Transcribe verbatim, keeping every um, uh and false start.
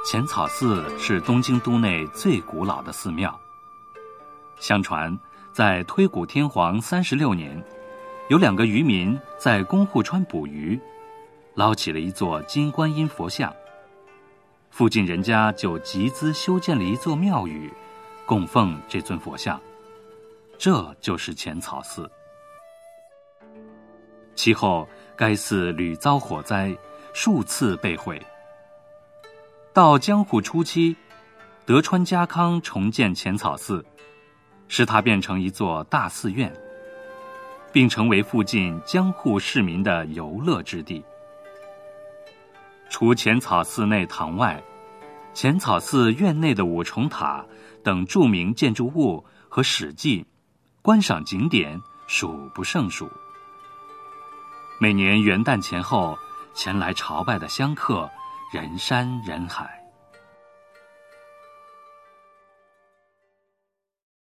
浅草寺是东京都内最古老的寺庙。相传，在推古天皇三十六年，有两个渔民在宫户川捕鱼，捞起了一座金观音佛像。附近人家就集资修建了一座庙宇，供奉这尊佛像，这就是浅草寺。其后，该寺屡遭火灾，数次被毁。到江户初期，德川家康重建浅草寺，使它变成一座大寺院，并成为附近江户市民的游乐之地。除浅草寺内堂外，浅草寺院内的五重塔等著名建筑物和史迹、观赏景点数不胜数。每年元旦前后，前来朝拜的香客人山人海。